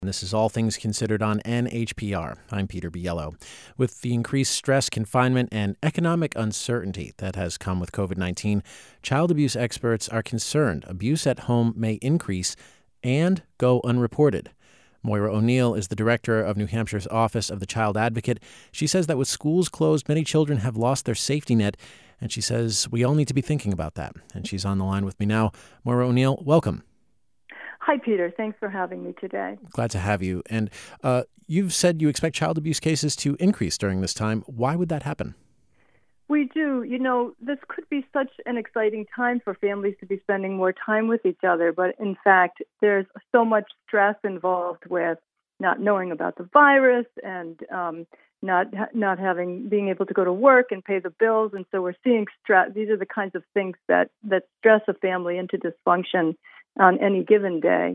This is All Things Considered on NHPR. I'm Peter Biello. With the increased stress, confinement, and economic uncertainty that has come with COVID-19, child abuse experts are concerned abuse at home may increase and go unreported. Moira O'Neill is the director of New Hampshire's Office of the Child Advocate. She says that with schools closed, many children have lost their safety net, and she says we all need to be thinking about that. And she's on the line with me now. Moira O'Neill, welcome. Hi, Peter. Thanks for having me today. Glad to have you. And you've said you expect child abuse cases to increase during this time. Why would that happen? We do. You know, this could be such an exciting time for families to be spending more time with each other. But in fact, there's so much stress involved with not knowing about the virus and not being able to go to work and pay the bills. And so we're seeing stress. These are the kinds of things that stress a family into dysfunction on any given day.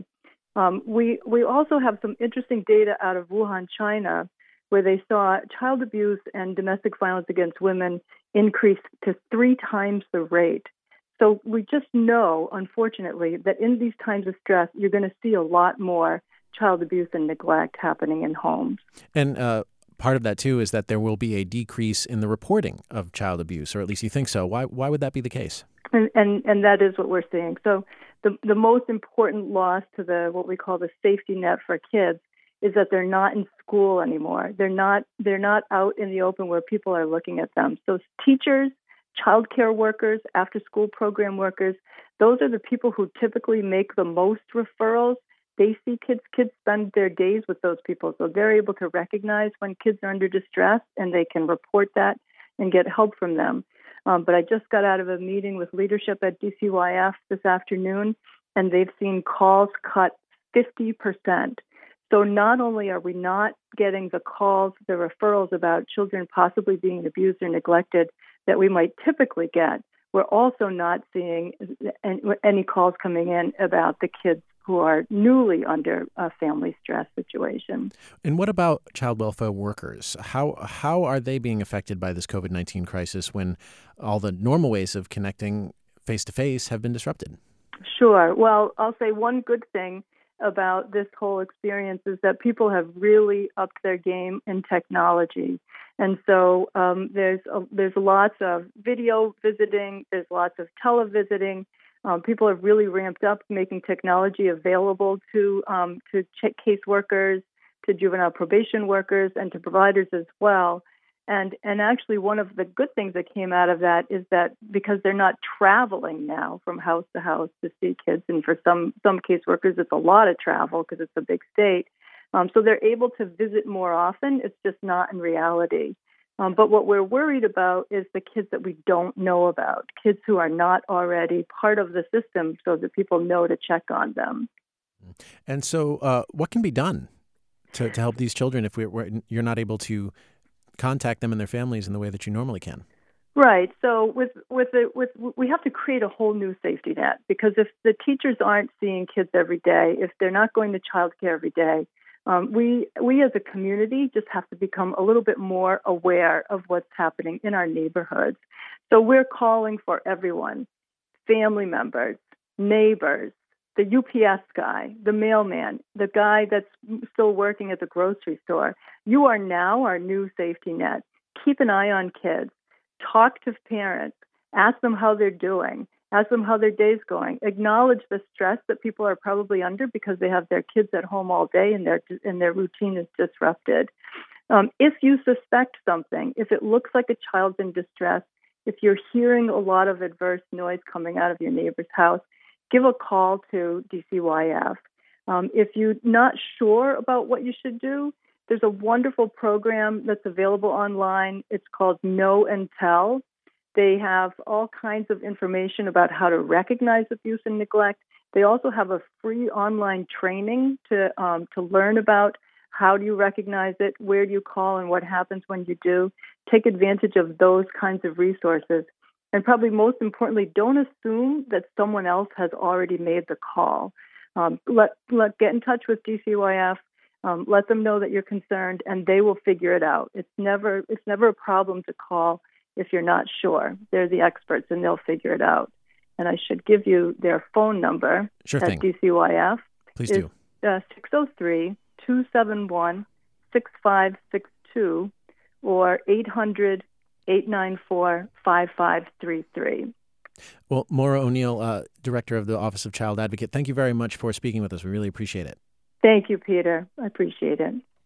We also have some interesting data out of Wuhan, China, where they saw child abuse and domestic violence against women increase to 3 times the rate. So we just know, unfortunately, that in these times of stress, you're going to see a lot more child abuse and neglect happening in homes. And part of that, too, is that there will be a decrease in the reporting of child abuse, or at least you think so. Why would that be the case? And that is what we're seeing. So the most important loss to what we call the safety net for kids is that they're not in school anymore. They're not out in the open where people are looking at them. So teachers, child care workers, after school program workers, those are the people who typically make the most referrals. They see kids spend their days with those people. So they're able to recognize when kids are under distress and they can report that and get help from them. But I just got out of a meeting with leadership at DCYF this afternoon, and they've seen calls cut 50%. So not only are we not getting the calls, the referrals about children possibly being abused or neglected that we might typically get, we're also not seeing any calls coming in about the kids who are newly under a family stress situation. And what about child welfare workers? How are they being affected by this COVID-19 crisis when all the normal ways of connecting face-to-face have been disrupted? Sure. Well, I'll say one good thing about this whole experience is that people have really upped their game in technology. And so there's lots of video visiting, there's lots of televisiting. People have really ramped up making technology available to caseworkers, to juvenile probation workers, and to providers as well. And actually, one of the good things that came out of that is that because they're not traveling now from house to house to see kids, and for some caseworkers, it's a lot of travel because it's a big state. So they're able to visit more often. It's just not in reality. But what we're worried about is the kids that we don't know about, kids who are not already part of the system so that people know to check on them. And so what can be done to help these children if you're not able to contact them and their families in the way that you normally can? Right. So we have to create a whole new safety net, because if the teachers aren't seeing kids every day, if they're not going to childcare every day, we as a community just have to become a little bit more aware of what's happening in our neighborhoods. So we're calling for everyone, family members, neighbors, the UPS guy, the mailman, the guy that's still working at the grocery store. You are now our new safety net. Keep an eye on kids. Talk to parents. Ask them how they're doing. Ask them how their day's going. Acknowledge the stress that people are probably under because they have their kids at home all day and their routine is disrupted. If you suspect something, if it looks like a child's in distress, if you're hearing a lot of adverse noise coming out of your neighbor's house, give a call to DCYF. If you're not sure about what you should do, there's a wonderful program that's available online. It's called Know and Tell. They have all kinds of information about how to recognize abuse and neglect. They also have a free online training to learn about how do you recognize it, where do you call, and what happens when you do. Take advantage of those kinds of resources. And probably most importantly, don't assume that someone else has already made the call. Get in touch with DCYF. Let them know that you're concerned, and they will figure it out. It's never a problem to call if you're not sure. They're the experts, and they'll figure it out. And I should give you their phone number Sure at thing. DCYF. Please do. 603 271-6562 or 800-894-5533. Well, Maura O'Neill, Director of the Office of Child Advocate, thank you very much for speaking with us. We really appreciate it. Thank you, Peter. I appreciate it.